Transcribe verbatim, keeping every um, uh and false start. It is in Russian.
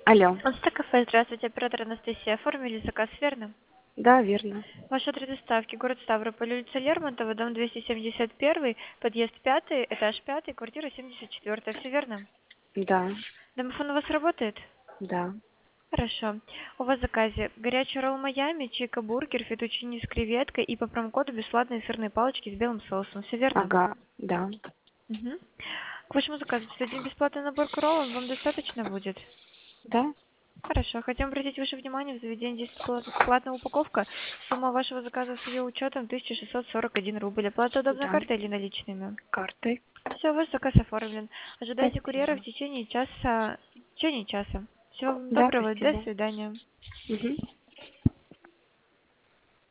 Алло. Астакафе, здравствуйте, оператор Анастасия. Оформили заказ, верно? Да, верно. Ваш адрес доставки, город Ставрополь, улица Лермонтова, дом двести семьдесят один, подъезд пятый, этаж пятый, квартира семьдесят четыре. Все верно? Да, Домофон у вас работает? да. Хорошо. У вас в заказе горячий ролл Майами, чика бургер, фетучини с креветкой и по промокоду бесплатные сырные палочки с белым соусом. Все верно? Ага, да. Угу. К вашему заказу один бесплатный набор к роллам вам достаточно будет? Да? Хорошо. Хотим обратить ваше внимание, в заведении действует платная упаковка. Сумма вашего заказа с ее учетом тысяча шестьсот сорок один рубль. Оплата удобной Да. картой или наличными? Картой. Все, ваш заказ оформлен. Ожидайте курьера в Спасибо. течение часа. В течение часа. Всего вам Да, доброго. До спасибо. свидания. Мгм.